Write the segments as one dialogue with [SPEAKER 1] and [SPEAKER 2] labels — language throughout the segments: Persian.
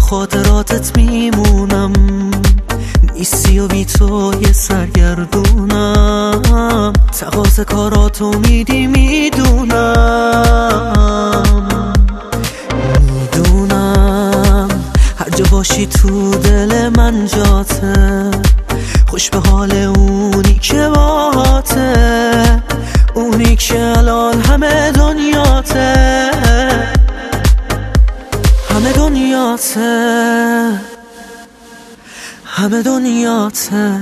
[SPEAKER 1] خاطراتت میمونم، نیستی و بی تو یه سرگردونم، تقاضا کاراتو میدی میدونم هر جا باشی تو دل من جاته، خوش به حال اونی که باهاته، اونی که الان همه دنیاته، همه دنیاته، همه دنیاته.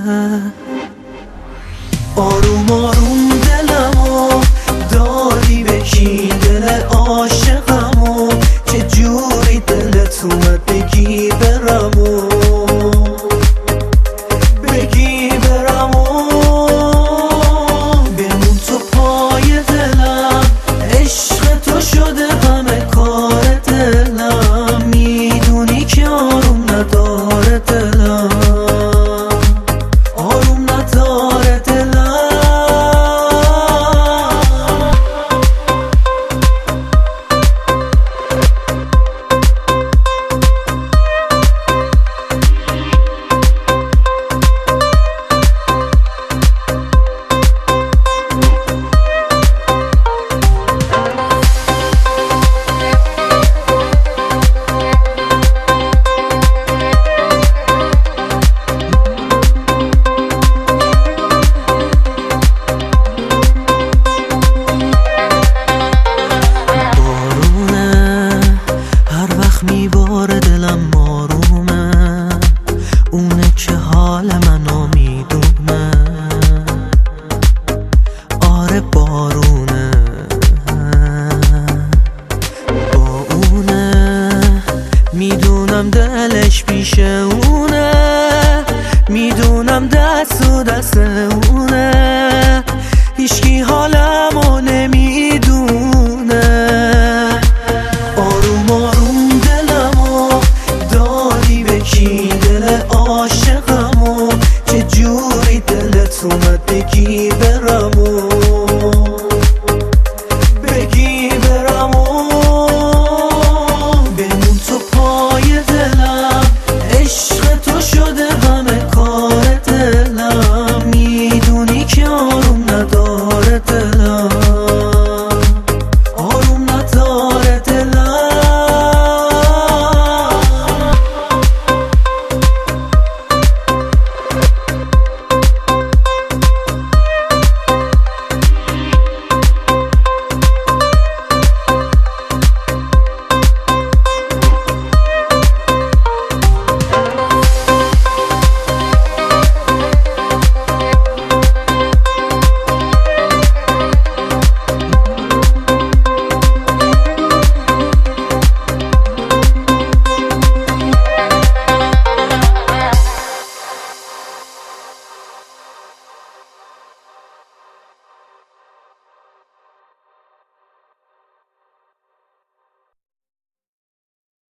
[SPEAKER 1] آروم آروم دلمو دادی به کی، دل عاشقمو چه جوری دلت اومد بگی برمو، بگی برمو، بمون تو پای دلم، عشق تو شده همه کار دلم، میدونی که آروم نداره دلم، آروم نداره دلم. میباره دلم آرومه، اونه که حال منو میدونه، آره بارونه با اونه، میدونم دلش پیش اونه، میدونم دست و دست اونه، هیچکی حالم